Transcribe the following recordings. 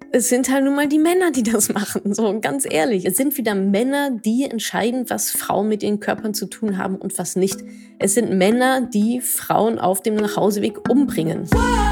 es sind halt nun mal die Männer, die das machen. So, ganz ehrlich. Es sind wieder Männer, die entscheiden, was Frauen mit ihren Körpern zu tun haben und was nicht. Es sind Männer, die Frauen auf dem Nachhauseweg umbringen.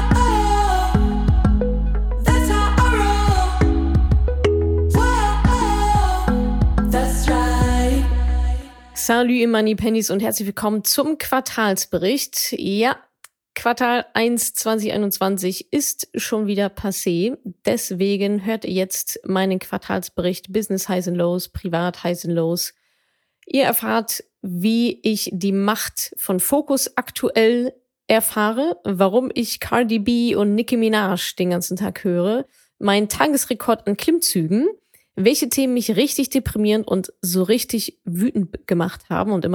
Salut, ihr Moneypennies und herzlich willkommen zum Quartalsbericht. Ja, Quartal 1 2021 ist schon wieder passé. Deswegen hört ihr jetzt meinen Quartalsbericht Business Highs and Lows, Privat Highs and Lows. Ihr erfahrt, wie ich die Macht von Fokus aktuell erfahre, warum ich Cardi B und Nicki Minaj den ganzen Tag höre, meinen Tagesrekord an Klimmzügen, welche Themen mich richtig deprimieren und so richtig wütend gemacht haben und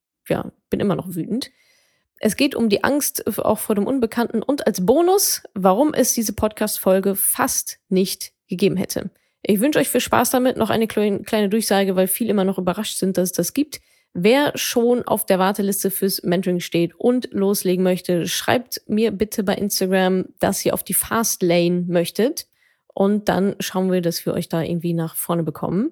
bin immer noch wütend. Es geht um die Angst auch vor dem Unbekannten und als Bonus, warum es diese Podcast-Folge fast nicht gegeben hätte. Ich wünsche euch viel Spaß damit. Noch eine kleine Durchsage, weil viele immer noch überrascht sind, dass es das gibt. Wer schon auf der Warteliste fürs Mentoring steht und loslegen möchte, schreibt mir bitte bei Instagram, dass ihr auf die Fast Lane möchtet. Und dann schauen wir, dass wir euch da irgendwie nach vorne bekommen.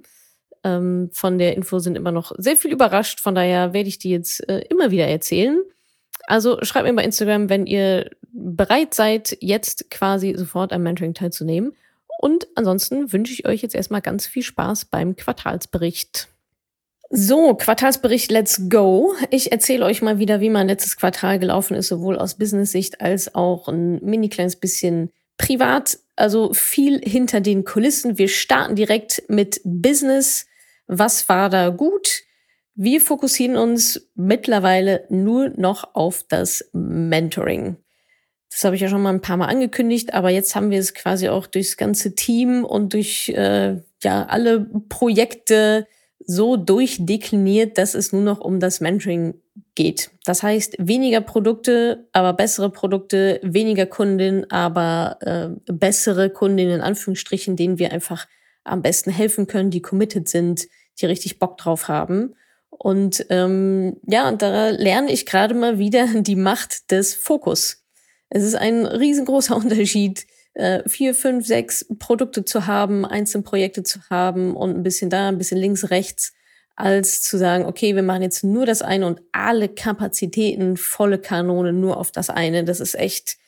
Von der Info sind immer noch sehr viel überrascht. Von daher werde ich die jetzt immer wieder erzählen. Also schreibt mir bei Instagram, wenn ihr bereit seid, jetzt quasi sofort am Mentoring teilzunehmen. Und ansonsten wünsche ich euch jetzt erstmal ganz viel Spaß beim Quartalsbericht. So, Quartalsbericht, let's go. Ich erzähle euch mal wieder, wie mein letztes Quartal gelaufen ist, sowohl aus Business-Sicht als auch ein mini kleines bisschen privat. Also viel hinter den Kulissen. Wir starten direkt mit Business. Was war da gut? Wir fokussieren uns mittlerweile nur noch auf das Mentoring. Das habe ich ja schon mal ein paar Mal angekündigt, aber jetzt haben wir es quasi auch durchs ganze Team und durch alle Projekte so durchdekliniert, dass es nur noch um das Mentoring geht. Das heißt, weniger Produkte, aber bessere Produkte, weniger Kundinnen, aber bessere Kundinnen in Anführungsstrichen, denen wir einfach am besten helfen können, die committed sind, die richtig Bock drauf haben. Und und da lerne ich gerade mal wieder die Macht des Fokus. Es ist ein riesengroßer Unterschied, 4, 5, 6 Produkte zu haben, einzelne Projekte zu haben und ein bisschen da, ein bisschen links, rechts, als zu sagen, okay, wir machen jetzt nur das eine und alle Kapazitäten, volle Kanone nur auf das eine. Das ist echt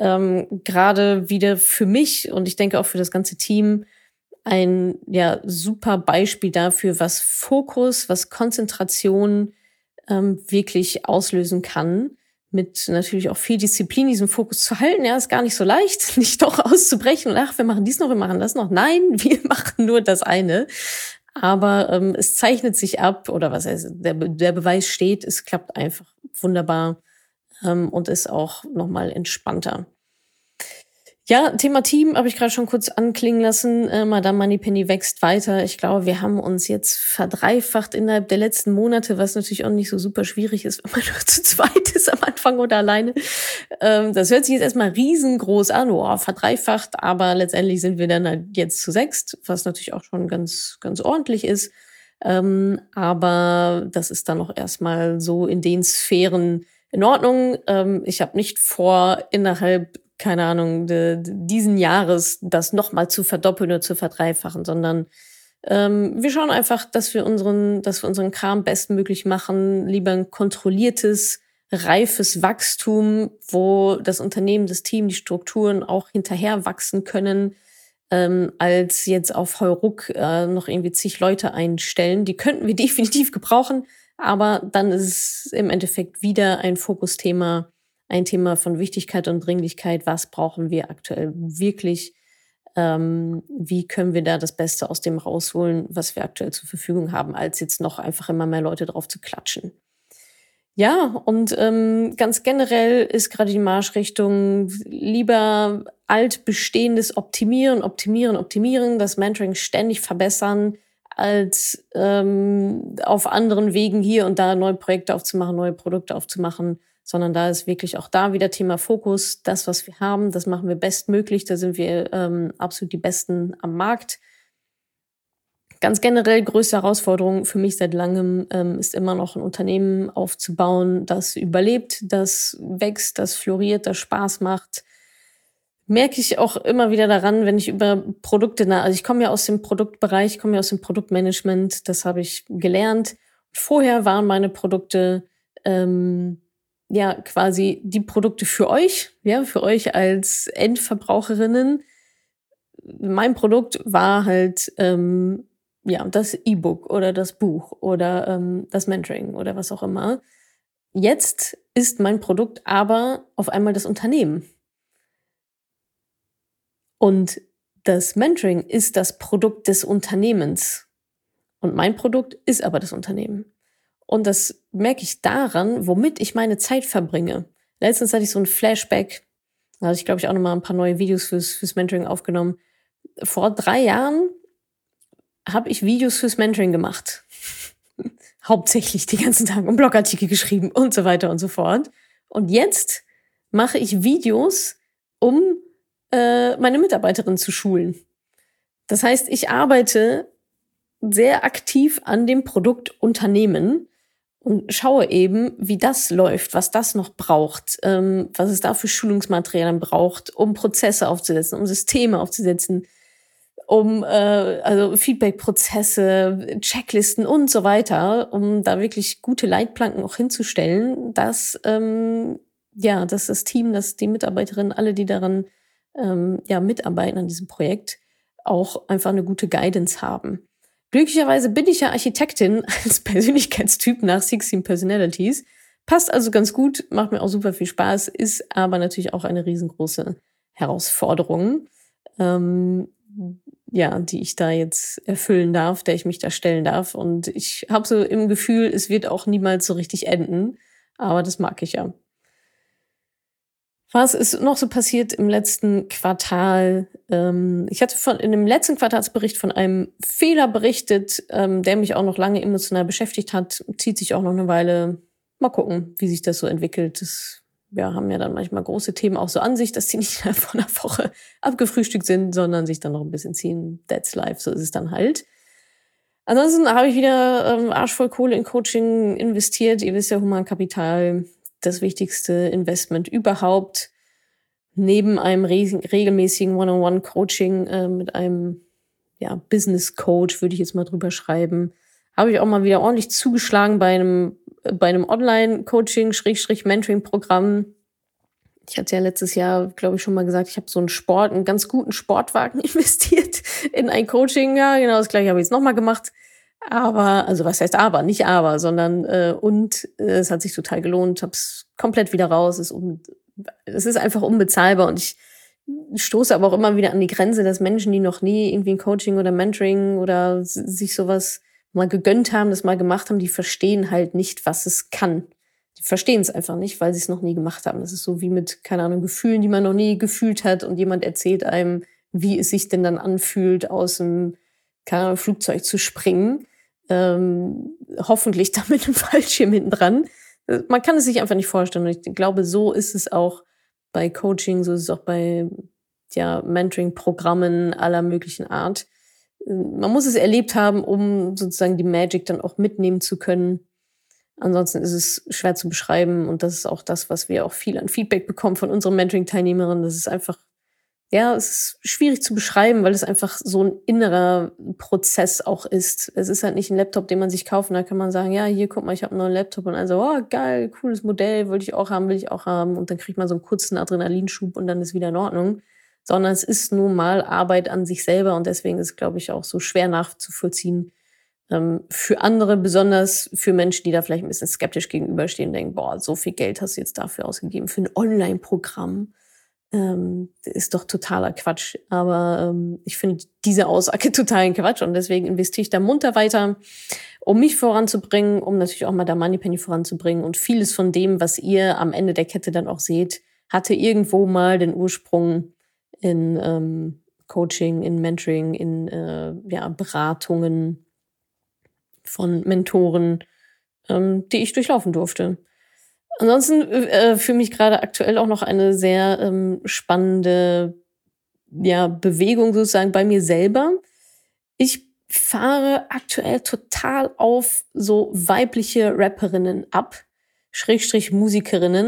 gerade wieder für mich und ich denke auch für das ganze Team ein super Beispiel dafür, was Fokus, was Konzentration wirklich auslösen kann. Mit natürlich auch viel Disziplin, diesen Fokus zu halten. Ja, ist gar nicht so leicht, nicht doch auszubrechen und wir machen dies noch, wir machen das noch. Nein, wir machen nur das eine. Aber es zeichnet sich ab, oder was heißt, der Beweis steht, es klappt einfach wunderbar und ist auch nochmal entspannter. Ja, Thema Team habe ich gerade schon kurz anklingen lassen. Madame Moneypenny wächst weiter. Ich glaube, wir haben uns jetzt verdreifacht innerhalb der letzten Monate, was natürlich auch nicht so super schwierig ist, wenn man nur zu zweit ist am Anfang oder alleine. Das hört sich jetzt erstmal riesengroß an, verdreifacht, aber letztendlich sind wir dann halt jetzt zu 6, was natürlich auch schon ganz, ganz ordentlich ist. Aber das ist dann auch erstmal so in den Sphären in Ordnung. Ich habe nicht vor, innerhalb keine Ahnung, diesen Jahres das nochmal zu verdoppeln oder zu verdreifachen, sondern wir schauen einfach, dass wir unseren Kram bestmöglich machen, lieber ein kontrolliertes, reifes Wachstum, wo das Unternehmen, das Team, die Strukturen auch hinterher wachsen können, als jetzt auf Heuruck noch irgendwie zig Leute einstellen. Die könnten wir definitiv gebrauchen, aber dann ist es im Endeffekt wieder ein Fokusthema, ein Thema von Wichtigkeit und Dringlichkeit. Was brauchen wir aktuell wirklich? Wie können wir da das Beste aus dem rausholen, was wir aktuell zur Verfügung haben, als jetzt noch einfach immer mehr Leute drauf zu klatschen? Ja, und ganz generell ist gerade die Marschrichtung lieber altbestehendes optimieren, das Mentoring ständig verbessern, als auf anderen Wegen hier und da neue Projekte aufzumachen, neue Produkte aufzumachen, sondern da ist wirklich auch da wieder Thema Fokus. Das, was wir haben, das machen wir bestmöglich. Da sind wir absolut die Besten am Markt. Ganz generell größte Herausforderung für mich seit langem ist immer noch ein Unternehmen aufzubauen, das überlebt, das wächst, das floriert, das Spaß macht, merke ich auch immer wieder daran, wenn ich über Produkte also ich komme ja aus dem Produktbereich, komme ja aus dem Produktmanagement, das habe ich gelernt. Vorher waren meine Produkte ja quasi die Produkte für euch als Endverbraucherinnen. Mein Produkt war halt ja das E-Book oder das Buch oder das Mentoring oder was auch immer. Jetzt ist mein Produkt aber auf einmal das Unternehmen. Und das Mentoring ist das Produkt des Unternehmens. Und mein Produkt ist aber das Unternehmen. Und das merke ich daran, womit ich meine Zeit verbringe. Letztens hatte ich so ein Flashback. Da hatte ich, glaube ich, auch nochmal ein paar neue Videos fürs Mentoring aufgenommen. Vor 3 Jahren habe ich Videos fürs Mentoring gemacht. Hauptsächlich die ganzen Tage und Blogartikel geschrieben und so weiter und so fort. Und jetzt mache ich Videos, um meine Mitarbeiterin zu schulen. Das heißt, ich arbeite sehr aktiv an dem Produkt Unternehmen und schaue eben, wie das läuft, was das noch braucht, was es da für Schulungsmaterialien braucht, um Prozesse aufzusetzen, um Systeme aufzusetzen, um also Feedback-Prozesse, Checklisten und so weiter, um da wirklich gute Leitplanken auch hinzustellen, dass ja, dass das Team, dass die Mitarbeiterinnen, alle, die daran ja mitarbeiten an diesem Projekt, auch einfach eine gute Guidance haben. Glücklicherweise bin ich ja Architektin als Persönlichkeitstyp nach 16 Personalities. Passt also ganz gut, macht mir auch super viel Spaß, ist aber natürlich auch eine riesengroße Herausforderung, ja, die ich da jetzt erfüllen darf, der ich mich da stellen darf. Und ich habe so im Gefühl, es wird auch niemals so richtig enden. Aber das mag ich ja. Was ist noch so passiert im letzten Quartal? Ich hatte in dem letzten Quartalsbericht von einem Fehler berichtet, der mich auch noch lange emotional beschäftigt hat. Zieht sich auch noch eine Weile. Mal gucken, wie sich das so entwickelt. Wir haben ja dann manchmal große Themen auch so an sich, dass die nicht von einer Woche abgefrühstückt sind, sondern sich dann noch ein bisschen ziehen. That's life, so ist es dann halt. Ansonsten habe ich wieder arschvoll Kohle in Coaching investiert. Ihr wisst ja, Humankapital, das wichtigste Investment überhaupt. Neben einem regelmäßigen One-on-One-Coaching mit einem Business Coach, würde ich jetzt mal drüber schreiben, habe ich auch mal wieder ordentlich zugeschlagen bei einem Online-Coaching, Mentoring-Programm. Ich hatte ja letztes Jahr, glaube ich, schon mal gesagt, ich habe so einen ganz guten Sportwagen investiert in ein Coaching. Ja, genau das gleiche habe ich jetzt nochmal gemacht. Aber, also was heißt aber? Nicht aber, sondern es hat sich total gelohnt. Ich habe es komplett wieder raus. Es ist einfach unbezahlbar und ich stoße aber auch immer wieder an die Grenze, dass Menschen, die noch nie irgendwie ein Coaching oder Mentoring oder sich sowas mal gegönnt haben, das mal gemacht haben, die verstehen halt nicht, was es kann. Die verstehen es einfach nicht, weil sie es noch nie gemacht haben. Das ist so wie mit, keine Ahnung, Gefühlen, die man noch nie gefühlt hat und jemand erzählt einem, wie es sich denn dann anfühlt, aus dem, keine Ahnung, Flugzeug zu springen. Hoffentlich dann mit einem Fallschirm hinten dran. Man kann es sich einfach nicht vorstellen. Und ich glaube, so ist es auch bei Coaching, so ist es auch bei Mentoring-Programmen aller möglichen Art. Man muss es erlebt haben, um sozusagen die Magic dann auch mitnehmen zu können. Ansonsten ist es schwer zu beschreiben und das ist auch das, was wir auch viel an Feedback bekommen von unseren Mentoring-Teilnehmerinnen. Das ist einfach, es ist schwierig zu beschreiben, weil es einfach so ein innerer Prozess auch ist. Es ist halt nicht ein Laptop, den man sich kauft und da kann man sagen, ja, hier, guck mal, ich habe einen neuen Laptop und dann so, oh, geil, cooles Modell, will ich auch haben und dann kriegt man so einen kurzen Adrenalinschub und dann ist wieder in Ordnung. Sondern es ist nun mal Arbeit an sich selber und deswegen ist es, glaube ich, auch so schwer nachzuvollziehen. Für andere, besonders für Menschen, die da vielleicht ein bisschen skeptisch gegenüberstehen, denken, boah, so viel Geld hast du jetzt dafür ausgegeben für ein Online-Programm. Ist doch totaler Quatsch. Aber ich finde diese Aussage totalen Quatsch und deswegen investiere ich da munter weiter, um mich voranzubringen, um natürlich auch mal da Moneypenny voranzubringen. Und vieles von dem, was ihr am Ende der Kette dann auch seht, hatte irgendwo mal den Ursprung in Coaching, in Mentoring, in Beratungen von Mentoren, die ich durchlaufen durfte. Ansonsten für mich gerade aktuell auch noch eine sehr spannende Bewegung sozusagen bei mir selber. Ich fahre aktuell total auf so weibliche Rapperinnen ab, Schrägstrich Musikerinnen,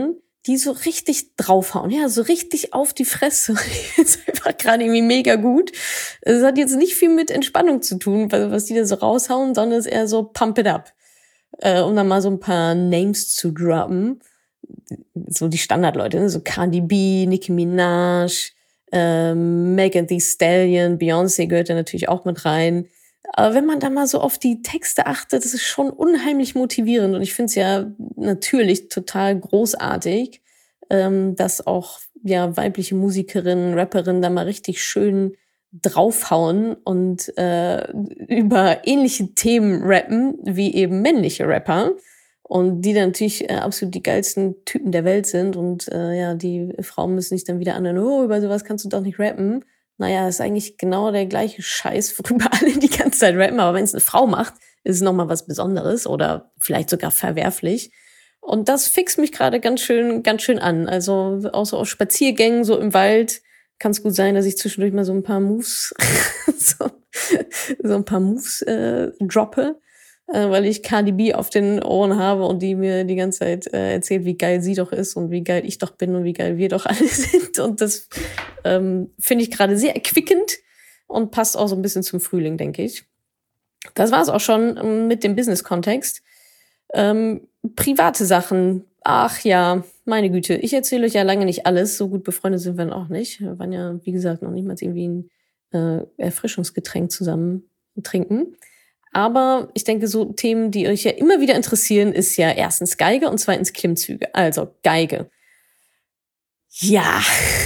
die so richtig draufhauen, ja, so richtig auf die Fresse. Das ist einfach gerade irgendwie mega gut. Es hat jetzt nicht viel mit Entspannung zu tun, was die da so raushauen, sondern es ist eher so Pump it up. Um dann mal so ein paar Names zu droppen. So die Standardleute, ne? So Cardi B, Nicki Minaj, Megan Thee Stallion, Beyoncé gehört da natürlich auch mit rein. Aber wenn man da mal so auf die Texte achtet, das ist schon unheimlich motivierend. Und ich finde es ja natürlich total großartig, dass auch ja weibliche Musikerinnen, Rapperinnen da mal richtig schön draufhauen und über ähnliche Themen rappen wie eben männliche Rapper. Und die dann natürlich absolut die geilsten Typen der Welt sind. Und ja, die Frauen müssen sich dann wieder anhören, oh, über sowas kannst du doch nicht rappen. Naja, ist eigentlich genau der gleiche Scheiß, worüber alle die ganze Zeit rappen. Aber wenn es eine Frau macht, ist es nochmal was Besonderes oder vielleicht sogar verwerflich. Und das fixt mich gerade ganz schön an. Also auch so auf Spaziergängen, so im Wald, kann es gut sein, dass ich zwischendurch mal so ein paar Moves, so ein paar Moves droppe, weil ich Cardi B auf den Ohren habe und die mir die ganze Zeit erzählt, wie geil sie doch ist und wie geil ich doch bin und wie geil wir doch alle sind. Und das finde ich gerade sehr erquickend und passt auch so ein bisschen zum Frühling, denke ich. Das war es auch schon mit dem Business-Kontext. Private Sachen. Ach ja, meine Güte. Ich erzähle euch ja lange nicht alles. So gut befreundet sind wir auch nicht. Wir waren ja, wie gesagt, noch nicht mal irgendwie ein Erfrischungsgetränk zusammen trinken. Aber ich denke, so Themen, die euch ja immer wieder interessieren, ist ja erstens Geige und zweitens Klimmzüge. Also Geige. Ja,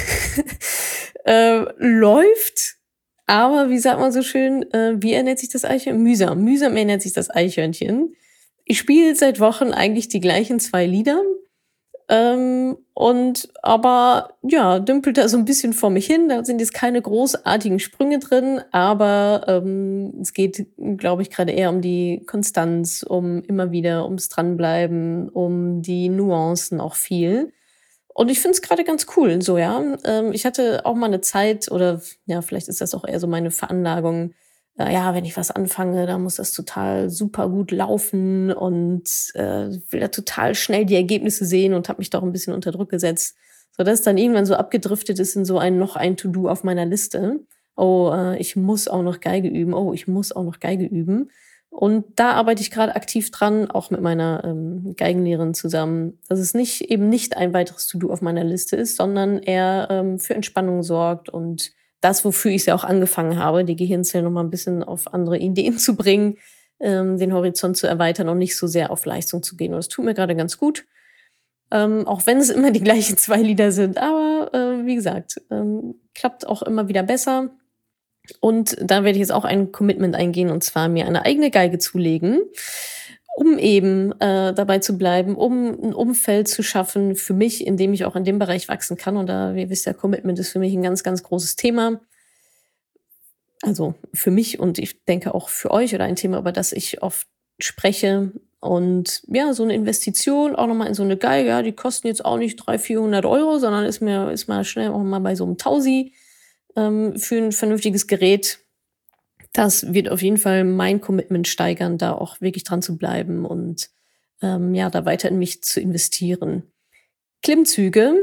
läuft. Aber wie sagt man so schön, wie ernährt sich das Eichhörnchen? Mühsam. Mühsam ernährt sich das Eichhörnchen. Ich spiele seit Wochen eigentlich die gleichen 2 Lieder. Aber ja, dümpelt da so ein bisschen vor mich hin. Da sind jetzt keine großartigen Sprünge drin, aber es geht, glaube ich, gerade eher um die Konstanz, um immer wieder, ums Dranbleiben, um die Nuancen auch viel. Und ich finde es gerade ganz cool, so, ja. Ich hatte auch mal eine Zeit, oder ja, vielleicht ist das auch eher so meine Veranlagung, ja, wenn ich was anfange, dann muss das total super gut laufen und will da total schnell die Ergebnisse sehen und habe mich da auch ein bisschen unter Druck gesetzt, sodass dann irgendwann so abgedriftet ist in so noch ein To-Do auf meiner Liste. Oh, ich muss auch noch Geige üben. Oh, ich muss auch noch Geige üben. Und da arbeite ich gerade aktiv dran, auch mit meiner Geigenlehrerin zusammen, dass es eben nicht ein weiteres To-Do auf meiner Liste ist, sondern eher für Entspannung sorgt und das, wofür ich es ja auch angefangen habe, die Gehirnzellen noch mal ein bisschen auf andere Ideen zu bringen, den Horizont zu erweitern und nicht so sehr auf Leistung zu gehen. Und das tut mir gerade ganz gut, auch wenn es immer die gleichen 2 Lieder sind. Aber wie gesagt, klappt auch immer wieder besser. Und da werde ich jetzt auch ein Commitment eingehen, und zwar mir eine eigene Geige zulegen, um eben dabei zu bleiben, um ein Umfeld zu schaffen für mich, in dem ich auch in dem Bereich wachsen kann. Und da, wie ihr wisst ja, Commitment ist für mich ein ganz, ganz großes Thema. Also für mich und ich denke auch für euch, oder ein Thema, über das ich oft spreche. Und ja, so eine Investition auch nochmal in so eine Geige, ja, die kosten jetzt auch nicht 300-400 Euro, sondern ist mal schnell auch mal bei so einem Tausi für ein vernünftiges Gerät. Das wird auf jeden Fall mein Commitment steigern, da auch wirklich dran zu bleiben und ja, da weiter in mich zu investieren. Klimmzüge,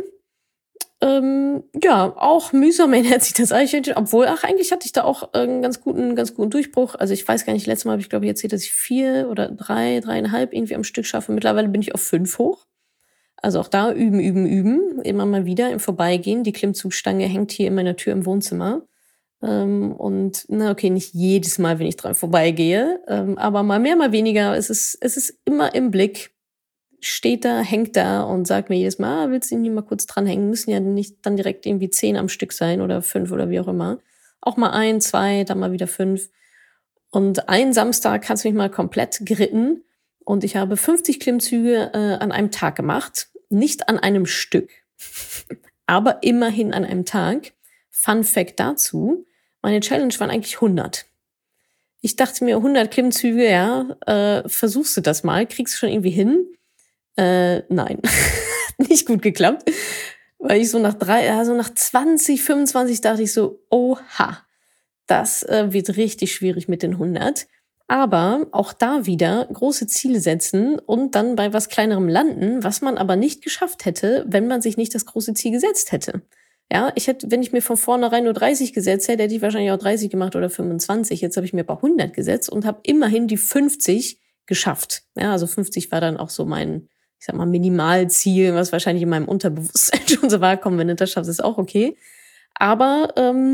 ja, auch mühsam ernährt sich das Eichhörnchen, obwohl, eigentlich hatte ich da auch einen ganz guten Durchbruch. Also ich weiß gar nicht, letztes Mal habe ich, glaube ich, erzählt, dass ich 4 oder 3,5 irgendwie am Stück schaffe. Mittlerweile bin ich auf 5 hoch. Also auch da üben, immer mal wieder im Vorbeigehen. Die Klimmzugstange hängt hier in meiner Tür im Wohnzimmer. Und okay, nicht jedes Mal, wenn ich dran vorbeigehe, aber mal mehr, mal weniger. Es ist immer im Blick, steht da, hängt da und sagt mir jedes Mal, willst du irgendwie mal kurz dranhängen? Müssen ja nicht dann direkt irgendwie 10 am Stück sein oder 5 oder wie auch immer. Auch mal 1, 2, dann mal wieder 5. Und einen Samstag hat's mich mal komplett geritten und ich habe 50 Klimmzüge an einem Tag gemacht. Nicht an einem Stück, aber immerhin an einem Tag. Fun Fact dazu, meine Challenge waren eigentlich 100. Ich dachte mir, 100 Klimmzüge, ja, versuchst du das mal, kriegst du schon irgendwie hin? Nein, nicht gut geklappt, weil ich so nach 20, 25 dachte ich so, oha, das wird richtig schwierig mit den 100. Aber auch da wieder große Ziele setzen und dann bei was Kleinerem landen, was man aber nicht geschafft hätte, wenn man sich nicht das große Ziel gesetzt hätte. Ja, wenn ich mir von vornherein nur 30 gesetzt hätte, hätte ich wahrscheinlich auch 30 gemacht oder 25. Jetzt habe ich mir aber 100 gesetzt und habe immerhin die 50 geschafft. Ja, also 50 war dann auch so mein, ich sag mal, Minimalziel, was wahrscheinlich in meinem Unterbewusstsein schon so war. Komm, wenn du das schaffst, ist auch okay. Aber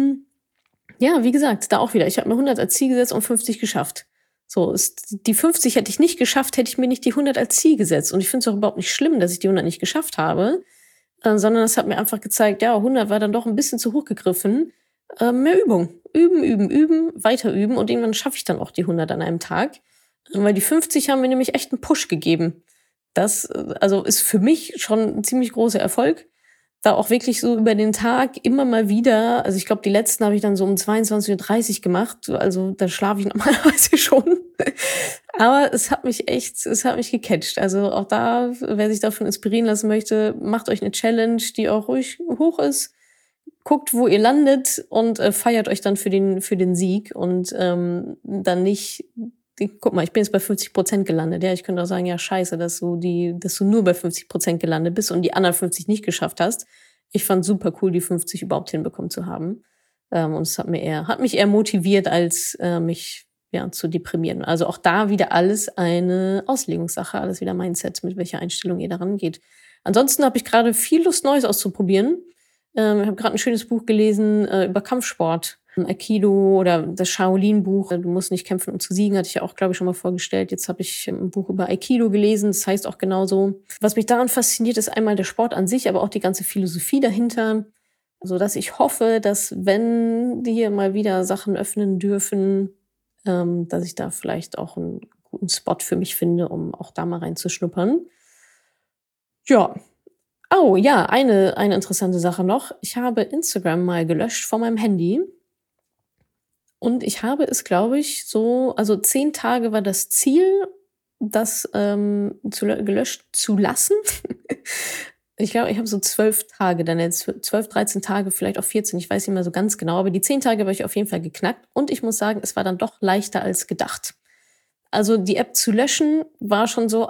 ja, wie gesagt, da auch wieder. Ich habe mir 100 als Ziel gesetzt und 50 geschafft. So, die 50 hätte ich nicht geschafft, hätte ich mir nicht die 100 als Ziel gesetzt. Und ich finde es auch überhaupt nicht schlimm, dass ich die 100 nicht geschafft habe, sondern es hat mir einfach gezeigt, ja, 100 war dann doch ein bisschen zu hoch gegriffen. Mehr Übung. Üben, üben, üben, weiter üben. Und irgendwann schaffe ich dann auch die 100 an einem Tag. Weil die 50 haben mir nämlich echt einen Push gegeben. Das also ist für mich schon ein ziemlich großer Erfolg. Da auch wirklich so über den Tag immer mal wieder, also ich glaube, die letzten habe ich dann so um 22:30 Uhr gemacht, also da schlafe ich normalerweise schon. Aber es hat mich gecatcht. Also auch da, wer sich davon inspirieren lassen möchte, macht euch eine Challenge, die auch ruhig hoch ist. Guckt, wo ihr landet und feiert euch dann für den Sieg und dann nicht. Guck mal, ich bin jetzt bei 50% gelandet. Ja, ich könnte auch sagen, ja, scheiße, dass du nur bei 50% gelandet bist und die anderen 50 nicht geschafft hast. Ich fand super cool, die 50 überhaupt hinbekommen zu haben. Und es hat mich eher motiviert, als mich zu deprimieren. Also auch da wieder alles eine Auslegungssache, alles wieder Mindset, mit welcher Einstellung ihr daran geht. Ansonsten habe ich gerade viel Lust, Neues auszuprobieren. Ich habe gerade ein schönes Buch gelesen über Kampfsport. Aikido oder das Shaolin-Buch. Du musst nicht kämpfen, um zu siegen, hatte ich ja auch, glaube ich, schon mal vorgestellt. Jetzt habe ich ein Buch über Aikido gelesen. Das heißt auch genauso. Was mich daran fasziniert, ist einmal der Sport an sich, aber auch die ganze Philosophie dahinter. So dass ich hoffe, dass wenn die hier mal wieder Sachen öffnen dürfen, dass ich da vielleicht auch einen guten Spot für mich finde, um auch da mal reinzuschnuppern. Ja. Oh ja, eine interessante Sache noch. Ich habe Instagram mal gelöscht von meinem Handy. Und ich habe es, glaube ich, also 10 Tage war das Ziel, das gelöscht zu lassen. Ich glaube, ich habe so 12 Tage dann jetzt, 12, 13 Tage, vielleicht auch 14, ich weiß nicht mehr so ganz genau, aber die 10 Tage habe ich auf jeden Fall geknackt. Und ich muss sagen, es war dann doch leichter als gedacht. Also die App zu löschen war schon so,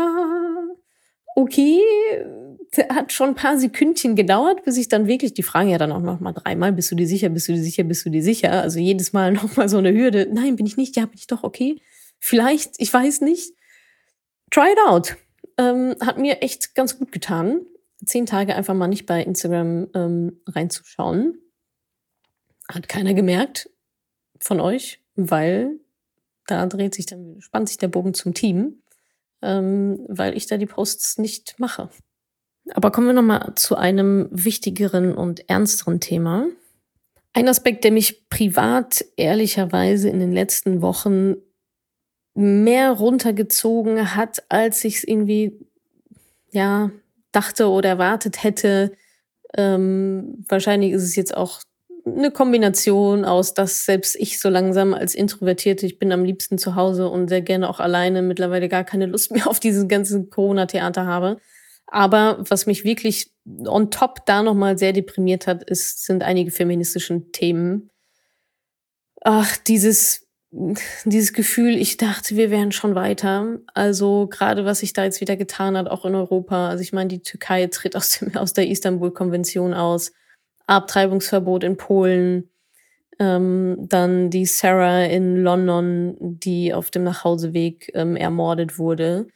okay, hat schon ein paar Sekündchen gedauert, bis ich dann wirklich, die fragen ja dann auch noch mal 3-mal, bist du dir sicher, bist du dir sicher, bist du dir sicher? Also jedes Mal noch mal so eine Hürde. Nein, bin ich nicht, ja, bin ich doch, okay. Vielleicht, ich weiß nicht. Try it out. Hat mir echt ganz gut getan. 10 Tage einfach mal nicht bei Instagram reinzuschauen. Hat keiner gemerkt von euch, weil da spannt sich der Bogen zum Team, weil ich da die Posts nicht mache. Aber kommen wir noch mal zu einem wichtigeren und ernsteren Thema. Ein Aspekt, der mich privat ehrlicherweise in den letzten Wochen mehr runtergezogen hat, als ich es irgendwie dachte oder erwartet hätte. Wahrscheinlich ist es jetzt auch eine Kombination aus, dass selbst ich so langsam als Introvertierte, ich bin am liebsten zu Hause und sehr gerne auch alleine, mittlerweile gar keine Lust mehr auf dieses ganze Corona-Theater habe. Aber was mich wirklich on top da nochmal sehr deprimiert hat, sind einige feministischen Themen. Ach, dieses Gefühl, ich dachte, wir wären schon weiter. Also gerade was sich da jetzt wieder getan hat, auch in Europa. Also ich meine, die Türkei tritt aus der Istanbul-Konvention aus. Abtreibungsverbot in Polen. Dann die Sarah in London, die auf dem Nachhauseweg ermordet wurde.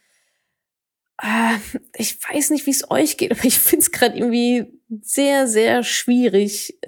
Ich weiß nicht, wie es euch geht, aber ich finde es gerade irgendwie sehr, sehr schwierig.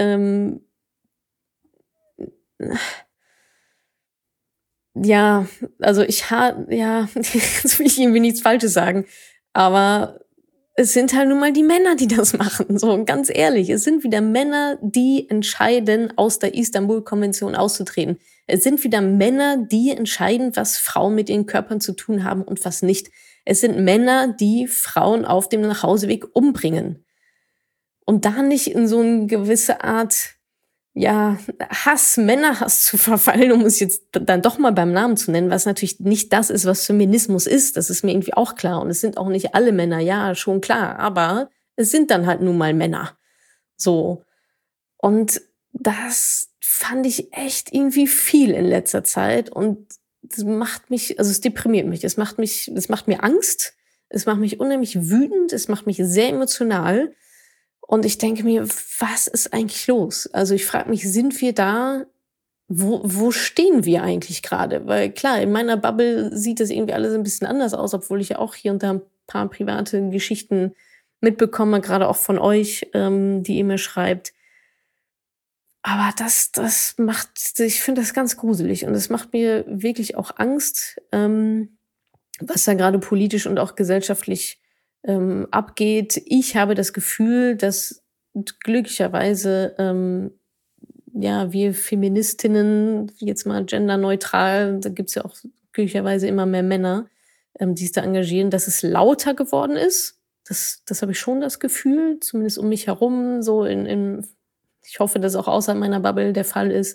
Ja, also jetzt will ich irgendwie nichts Falsches sagen, aber es sind halt nun mal die Männer, die das machen. So, ganz ehrlich, es sind wieder Männer, die entscheiden, aus der Istanbul-Konvention auszutreten. Es sind wieder Männer, die entscheiden, was Frauen mit ihren Körpern zu tun haben und was nicht. Es sind Männer, die Frauen auf dem Nachhauseweg umbringen. Und da nicht in so eine gewisse Art, Männerhass zu verfallen, um es jetzt dann doch mal beim Namen zu nennen, was natürlich nicht das ist, was Feminismus ist. Das ist mir irgendwie auch klar. Und es sind auch nicht alle Männer, ja, schon klar. Aber es sind dann halt nun mal Männer. So. Und das fand ich echt irgendwie viel in letzter Zeit. Und das macht mich, also es deprimiert mich. Es macht mir Angst. Es macht mich unheimlich wütend. Es macht mich sehr emotional. Und ich denke mir, was ist eigentlich los? Also ich frage mich, sind wir da? Wo stehen wir eigentlich gerade? Weil klar, in meiner Bubble sieht das irgendwie alles ein bisschen anders aus, obwohl ich ja auch hier und da ein paar private Geschichten mitbekomme, gerade auch von euch, die ihr mir schreibt. Aber das macht, ich finde das ganz gruselig und es macht mir wirklich auch Angst, was da gerade politisch und auch gesellschaftlich abgeht. Ich habe das Gefühl, dass glücklicherweise ja, wir Feministinnen, jetzt mal genderneutral, da gibt's ja auch glücklicherweise immer mehr Männer, die sich da engagieren, dass es lauter geworden ist. Das habe ich schon das Gefühl, zumindest um mich herum, so ich hoffe, dass auch außerhalb meiner Bubble der Fall ist.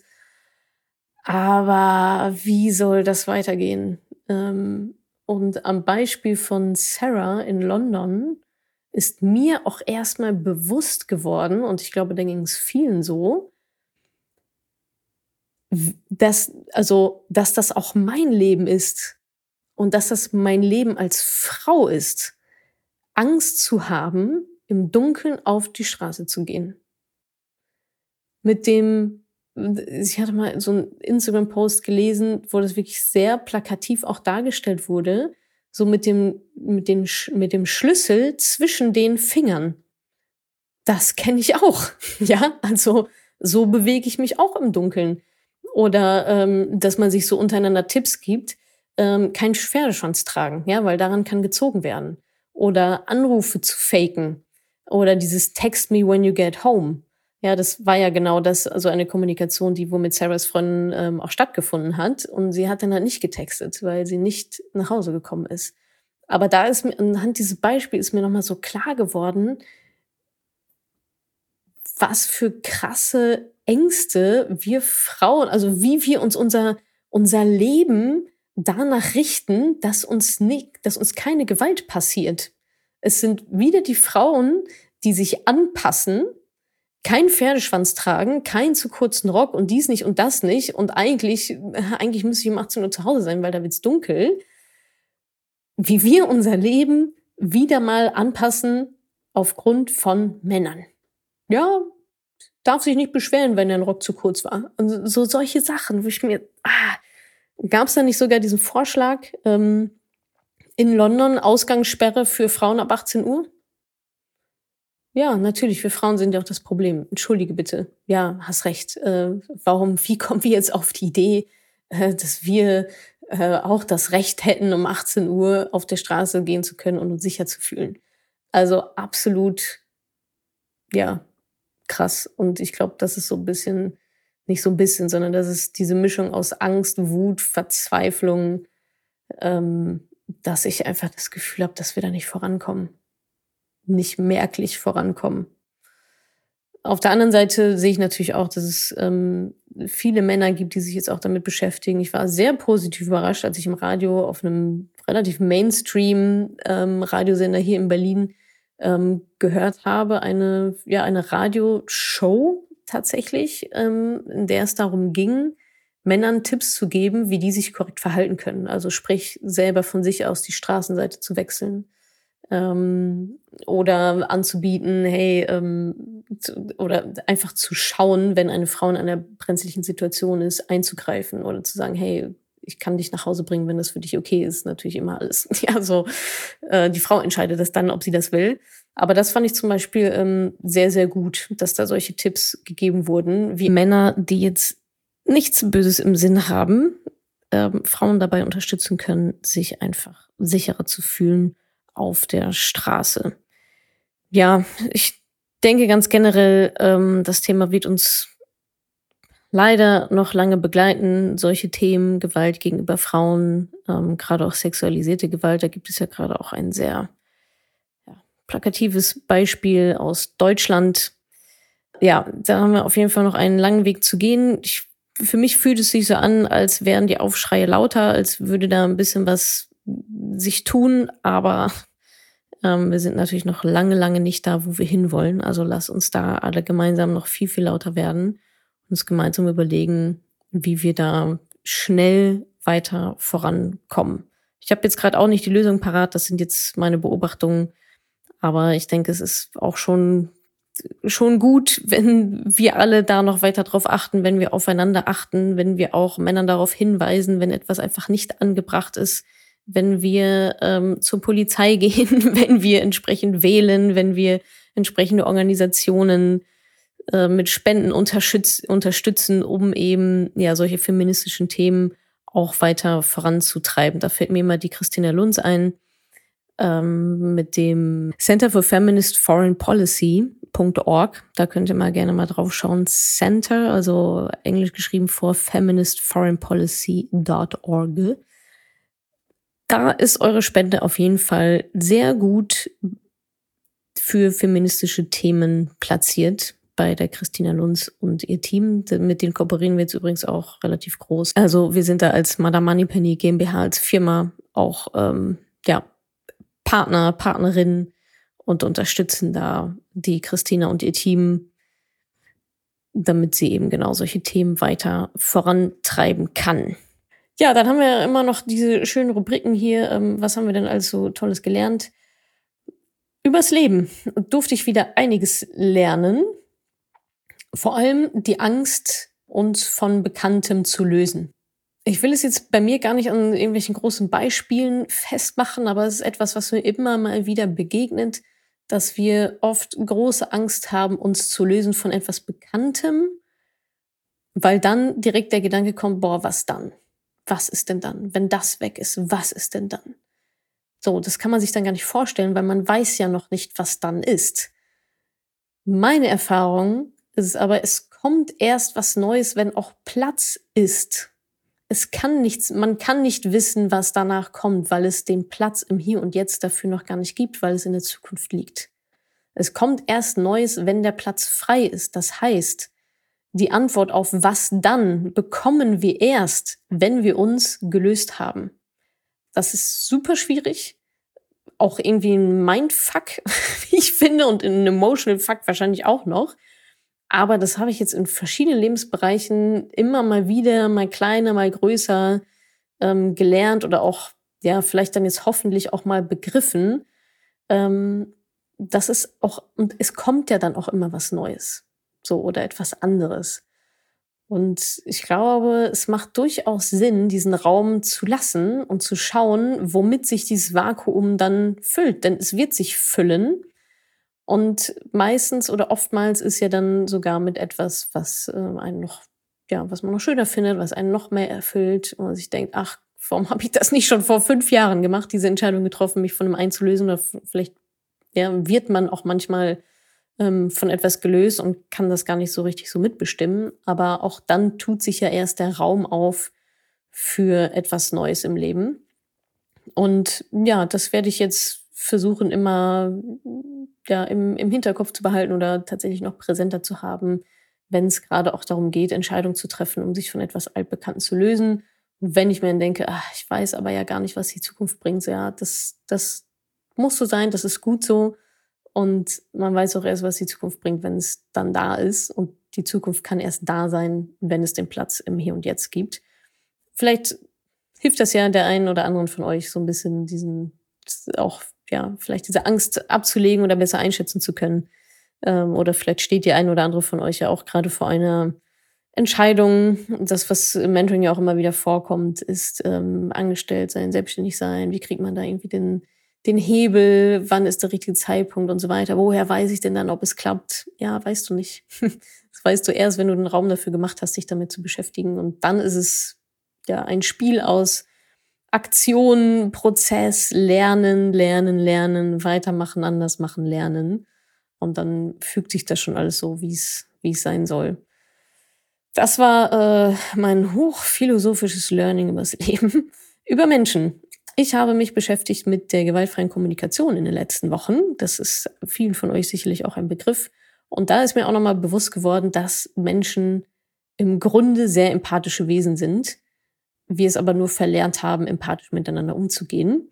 Aber wie soll das weitergehen? Und am Beispiel von Sarah in London ist mir auch erstmal bewusst geworden, und ich glaube, da ging es vielen so, dass das auch mein Leben ist und dass das mein Leben als Frau ist, Angst zu haben, im Dunkeln auf die Straße zu gehen. Ich hatte mal so einen Instagram-Post gelesen, wo das wirklich sehr plakativ auch dargestellt wurde, so mit dem Schlüssel zwischen den Fingern. Das kenne ich auch. Ja, also so bewege ich mich auch im Dunkeln. Oder dass man sich so untereinander Tipps gibt, keinen Pferdeschwanz tragen, ja, weil daran kann gezogen werden. Oder Anrufe zu faken. Oder dieses Text me when you get home. Ja, das war ja genau das, also eine Kommunikation, die wo mit Sarahs Freundin auch stattgefunden hat. Und sie hat dann halt nicht getextet, weil sie nicht nach Hause gekommen ist. Aber da ist mir, anhand dieses Beispiels ist mir nochmal so klar geworden, was für krasse Ängste wir Frauen, also wie wir uns unser Leben danach richten, dass uns keine Gewalt passiert. Es sind wieder die Frauen, die sich anpassen, keinen Pferdeschwanz tragen, keinen zu kurzen Rock und dies nicht und das nicht. Und eigentlich müsste ich um 18 Uhr zu Hause sein, weil da wird's dunkel. Wie wir unser Leben wieder mal anpassen aufgrund von Männern. Ja, darf sich nicht beschweren, wenn der Rock zu kurz war. Und so solche Sachen, wo ich mir, gab es da nicht sogar diesen Vorschlag in London, Ausgangssperre für Frauen ab 18 Uhr? Ja, natürlich, wir Frauen sind ja auch das Problem. Entschuldige bitte. Ja, hast recht. Wie kommen wir jetzt auf die Idee, dass wir auch das Recht hätten, um 18 Uhr auf der Straße gehen zu können und uns sicher zu fühlen? Also absolut, ja, krass. Und ich glaube, das ist so ein bisschen, nicht so ein bisschen, sondern das ist diese Mischung aus Angst, Wut, Verzweiflung, dass ich einfach das Gefühl habe, dass wir da nicht vorankommen. Nicht merklich vorankommen. Auf der anderen Seite sehe ich natürlich auch, dass es viele Männer gibt, die sich jetzt auch damit beschäftigen. Ich war sehr positiv überrascht, als ich im Radio auf einem relativ Mainstream Radiosender hier in Berlin gehört habe, eine Radioshow tatsächlich, in der es darum ging, Männern Tipps zu geben, wie die sich korrekt verhalten können. Also sprich, selber von sich aus die Straßenseite zu wechseln. Oder anzubieten, hey, oder einfach zu schauen, wenn eine Frau in einer brenzlichen Situation ist, einzugreifen oder zu sagen, hey, ich kann dich nach Hause bringen, wenn das für dich okay ist. Natürlich immer alles. Ja, so die Frau entscheidet das dann, ob sie das will. Aber das fand ich zum Beispiel sehr, sehr gut, dass da solche Tipps gegeben wurden, wie Männer, die jetzt nichts Böses im Sinn haben, Frauen dabei unterstützen können, sich einfach sicherer zu fühlen auf der Straße. Ja, ich denke ganz generell, das Thema wird uns leider noch lange begleiten. Solche Themen, Gewalt gegenüber Frauen, gerade auch sexualisierte Gewalt, da gibt es ja gerade auch ein sehr plakatives Beispiel aus Deutschland. Ja, da haben wir auf jeden Fall noch einen langen Weg zu gehen. Für mich fühlt es sich so an, als wären die Aufschreie lauter, als würde da ein bisschen was sich tun, aber wir sind natürlich noch lange, lange nicht da, wo wir hinwollen. Also lass uns da alle gemeinsam noch viel, viel lauter werden, uns gemeinsam überlegen, wie wir da schnell weiter vorankommen. Ich habe jetzt gerade auch nicht die Lösung parat, das sind jetzt meine Beobachtungen, aber ich denke, es ist auch schon gut, wenn wir alle da noch weiter drauf achten, wenn wir aufeinander achten, wenn wir auch Männern darauf hinweisen, wenn etwas einfach nicht angebracht ist, wenn wir zur Polizei gehen, wenn wir entsprechend wählen, wenn wir entsprechende Organisationen mit Spenden unterstützen, um eben ja solche feministischen Themen auch weiter voranzutreiben. Da fällt mir immer die Christina Lunz ein, mit dem Center for Feminist Foreign Policy.org. Da könnt ihr mal gerne mal drauf schauen. Center, also englisch geschrieben for feministforeignpolicy.org. Da ist eure Spende auf jeden Fall sehr gut für feministische Themen platziert bei der Christina Lunz und ihr Team. Mit denen kooperieren wir jetzt übrigens auch relativ groß. Also wir sind da als Madame Moneypenny GmbH als Firma auch Partner, Partnerin und unterstützen da die Christina und ihr Team, damit sie eben genau solche Themen weiter vorantreiben kann. Ja, dann haben wir immer noch diese schönen Rubriken hier. Was haben wir denn alles so Tolles gelernt? Übers Leben durfte ich wieder einiges lernen. Vor allem die Angst, uns von Bekanntem zu lösen. Ich will es jetzt bei mir gar nicht an irgendwelchen großen Beispielen festmachen, aber es ist etwas, was mir immer mal wieder begegnet, dass wir oft große Angst haben, uns zu lösen von etwas Bekanntem, weil dann direkt der Gedanke kommt, boah, was dann? Was ist denn dann? Wenn das weg ist, was ist denn dann? So, das kann man sich dann gar nicht vorstellen, weil man weiß ja noch nicht, was dann ist. Meine Erfahrung ist aber, es kommt erst was Neues, wenn auch Platz ist. Man kann nicht wissen, was danach kommt, weil es den Platz im Hier und Jetzt dafür noch gar nicht gibt, weil es in der Zukunft liegt. Es kommt erst Neues, wenn der Platz frei ist. Das heißt, die Antwort auf was dann bekommen wir erst, wenn wir uns gelöst haben. Das ist super schwierig. Auch irgendwie ein Mindfuck, wie ich finde, und ein Emotional Fuck wahrscheinlich auch noch. Aber das habe ich jetzt in verschiedenen Lebensbereichen immer mal wieder, mal kleiner, mal größer gelernt oder auch, ja, vielleicht dann jetzt hoffentlich auch mal begriffen. Das ist auch, und es kommt ja dann auch immer was Neues. So, oder etwas anderes. Und ich glaube, es macht durchaus Sinn, diesen Raum zu lassen und zu schauen, womit sich dieses Vakuum dann füllt. Denn es wird sich füllen. Und meistens oder oftmals ist ja dann sogar mit etwas, was einen noch, ja, was man noch schöner findet, was einen noch mehr erfüllt. Und man sich denkt, ach, warum habe ich das nicht schon vor 5 Jahren gemacht, diese Entscheidung getroffen, mich von einem einzulösen? Oder vielleicht wird man auch manchmal von etwas gelöst und kann das gar nicht so richtig so mitbestimmen. Aber auch dann tut sich ja erst der Raum auf für etwas Neues im Leben. Und ja, das werde ich jetzt versuchen, immer im Hinterkopf zu behalten oder tatsächlich noch präsenter zu haben, wenn es gerade auch darum geht, Entscheidungen zu treffen, um sich von etwas Altbekannten zu lösen. Und wenn ich mir dann denke, ich weiß aber ja gar nicht, was die Zukunft bringt, so, ja, das muss so sein, das ist gut so. Und man weiß auch erst, was die Zukunft bringt, wenn es dann da ist. Und die Zukunft kann erst da sein, wenn es den Platz im Hier und Jetzt gibt. Vielleicht hilft das ja der einen oder anderen von euch so ein bisschen vielleicht diese Angst abzulegen oder besser einschätzen zu können. Oder vielleicht steht die ein oder andere von euch ja auch gerade vor einer Entscheidung. Das, was im Mentoring ja auch immer wieder vorkommt, ist angestellt sein, selbstständig sein. Wie kriegt man da irgendwie den Hebel? Wann ist der richtige Zeitpunkt und so weiter? Woher weiß ich denn dann, ob es klappt? Ja, weißt du nicht. Das weißt du erst, wenn du den Raum dafür gemacht hast, dich damit zu beschäftigen. Und dann ist es ja ein Spiel aus Aktion, Prozess, Lernen, weitermachen, anders machen, lernen. Und dann fügt sich das schon alles so, wie es sein soll. Das war mein hochphilosophisches Learning über das Leben, über Menschen. Ich habe mich beschäftigt mit der gewaltfreien Kommunikation in den letzten Wochen. Das ist vielen von euch sicherlich auch ein Begriff. Und da ist mir auch nochmal bewusst geworden, dass Menschen im Grunde sehr empathische Wesen sind. Wir es aber nur verlernt haben, empathisch miteinander umzugehen.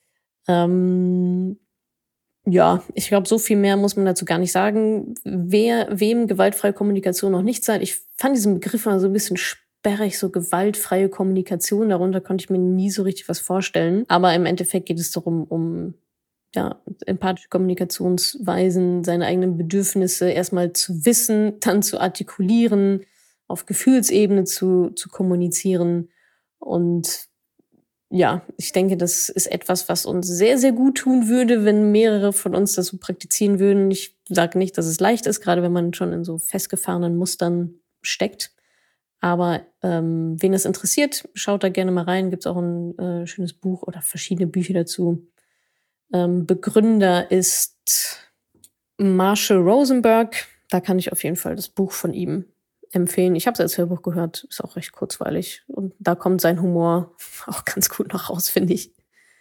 Ich glaube, so viel mehr muss man dazu gar nicht sagen. Wem gewaltfreie Kommunikation noch nicht sagt, ich fand diesen Begriff mal so ein bisschen sperrig, so gewaltfreie Kommunikation. Darunter konnte ich mir nie so richtig was vorstellen. Aber im Endeffekt geht es darum, um empathische Kommunikationsweisen, seine eigenen Bedürfnisse erstmal zu wissen, dann zu artikulieren, auf Gefühlsebene zu kommunizieren. Und ja, ich denke, das ist etwas, was uns sehr, sehr gut tun würde, wenn mehrere von uns das so praktizieren würden. Ich sage nicht, dass es leicht ist, gerade wenn man schon in so festgefahrenen Mustern steckt. Aber wen das interessiert, schaut da gerne mal rein. Gibt es auch ein schönes Buch oder verschiedene Bücher dazu. Begründer ist Marshall Rosenberg. Da kann ich auf jeden Fall das Buch von ihm empfehlen. Ich habe es als Hörbuch gehört, ist auch recht kurzweilig. Und da kommt sein Humor auch ganz gut noch raus, finde ich.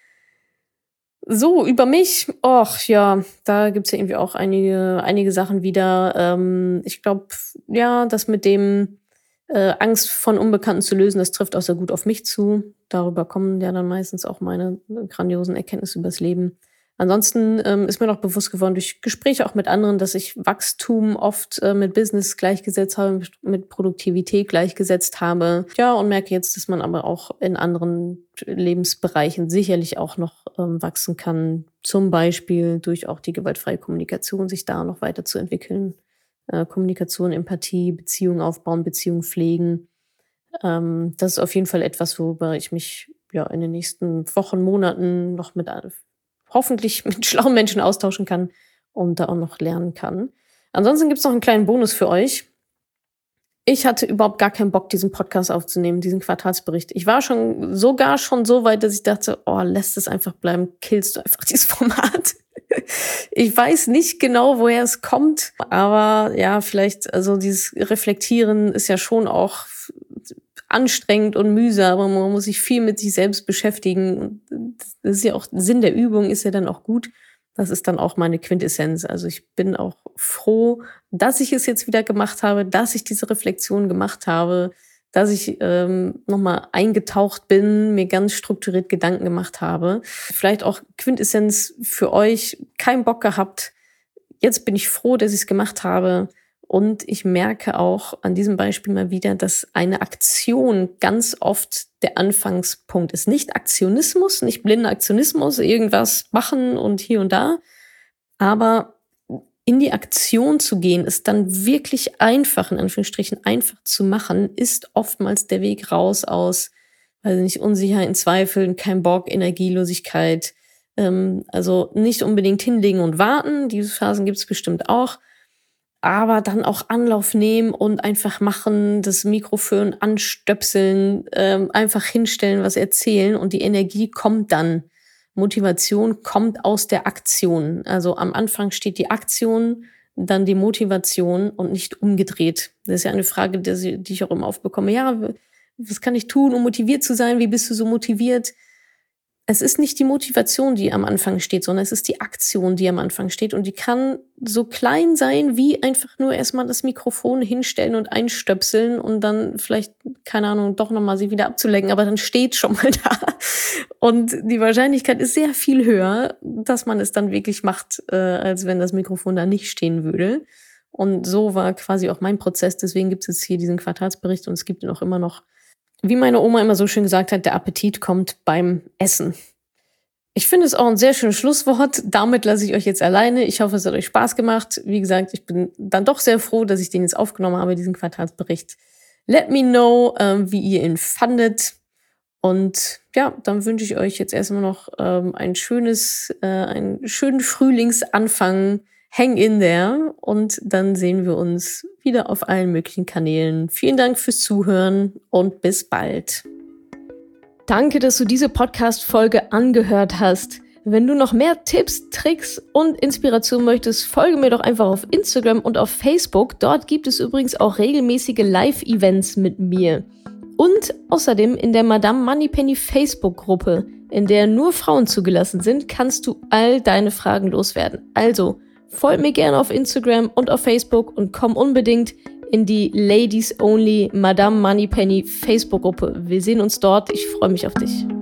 So, über mich. Och, ja, da gibt's ja irgendwie auch einige Sachen wieder. Ich glaube, ja, das mit dem Angst von Unbekannten zu lösen, das trifft auch sehr gut auf mich zu. Darüber kommen ja dann meistens auch meine grandiosen Erkenntnisse übers Leben. Ansonsten ist mir noch bewusst geworden durch Gespräche auch mit anderen, dass ich Wachstum oft mit Business gleichgesetzt habe, mit Produktivität gleichgesetzt habe. Ja, und merke jetzt, dass man aber auch in anderen Lebensbereichen sicherlich auch noch wachsen kann. Zum Beispiel durch auch die gewaltfreie Kommunikation, sich da noch weiterzuentwickeln. Kommunikation, Empathie, Beziehungen aufbauen, Beziehungen pflegen. Das ist auf jeden Fall etwas, worüber ich mich ja in den nächsten Wochen, Monaten noch hoffentlich mit schlauen Menschen austauschen kann und da auch noch lernen kann. Ansonsten gibt's noch einen kleinen Bonus für euch. Ich hatte überhaupt gar keinen Bock, diesen Podcast aufzunehmen, diesen Quartalsbericht. Ich war sogar schon so weit, dass ich dachte, lässt es einfach bleiben, killst du einfach dieses Format. Ich weiß nicht genau, woher es kommt, aber ja, vielleicht, also dieses Reflektieren ist ja schon auch anstrengend und mühsam, aber man muss sich viel mit sich selbst beschäftigen. Das ist ja auch Sinn der Übung, ist ja dann auch gut. Das ist dann auch meine Quintessenz. Also ich bin auch froh, dass ich es jetzt wieder gemacht habe, dass ich diese Reflexion gemacht habe, dass ich nochmal eingetaucht bin, mir ganz strukturiert Gedanken gemacht habe. Vielleicht auch Quintessenz für euch, keinen Bock gehabt. Jetzt bin ich froh, dass ich es gemacht habe. Und ich merke auch an diesem Beispiel mal wieder, dass eine Aktion ganz oft der Anfangspunkt ist. Nicht Aktionismus, nicht blinder Aktionismus, irgendwas machen und hier und da. Aber in die Aktion zu gehen, ist dann wirklich einfach, in Anführungsstrichen einfach zu machen, ist oftmals der Weg raus aus, weiß nicht, Unsicherheiten, Zweifeln, kein Bock, Energielosigkeit. Also nicht unbedingt hinlegen und warten. Diese Phasen gibt es bestimmt auch. Aber dann auch Anlauf nehmen und einfach machen, das Mikrofon anstöpseln, einfach hinstellen, was erzählen und die Energie kommt dann. Motivation kommt aus der Aktion. Also am Anfang steht die Aktion, dann die Motivation und nicht umgedreht. Das ist ja eine Frage, die ich auch immer aufbekomme. Ja, was kann ich tun, um motiviert zu sein? Wie bist du so motiviert? Es ist nicht die Motivation, die am Anfang steht, sondern es ist die Aktion, die am Anfang steht. Und die kann so klein sein, wie einfach nur erstmal das Mikrofon hinstellen und einstöpseln und dann vielleicht, keine Ahnung, doch nochmal sie wieder abzulenken. Aber dann steht schon mal da. Und die Wahrscheinlichkeit ist sehr viel höher, dass man es dann wirklich macht, als wenn das Mikrofon da nicht stehen würde. Und so war quasi auch mein Prozess. Deswegen gibt es jetzt hier diesen Quartalsbericht und es gibt ihn auch immer noch. Wie meine Oma immer so schön gesagt hat, der Appetit kommt beim Essen. Ich finde es auch ein sehr schönes Schlusswort. Damit lasse ich euch jetzt alleine. Ich hoffe, es hat euch Spaß gemacht. Wie gesagt, ich bin dann doch sehr froh, dass ich den jetzt aufgenommen habe, diesen Quartalsbericht. Let me know, wie ihr ihn fandet. Und ja, dann wünsche ich euch jetzt erstmal noch einen schönen Frühlingsanfang. Hang in there und dann sehen wir uns wieder auf allen möglichen Kanälen. Vielen Dank fürs Zuhören und bis bald. Danke, dass du diese Podcast-Folge angehört hast. Wenn du noch mehr Tipps, Tricks und Inspiration möchtest, folge mir doch einfach auf Instagram und auf Facebook. Dort gibt es übrigens auch regelmäßige Live-Events mit mir. Und außerdem in der Madame Moneypenny Facebook-Gruppe, in der nur Frauen zugelassen sind, kannst du all deine Fragen loswerden. Also, folgt mir gerne auf Instagram und auf Facebook und komm unbedingt in die Ladies Only Madame Moneypenny Facebook-Gruppe. Wir sehen uns dort. Ich freue mich auf dich.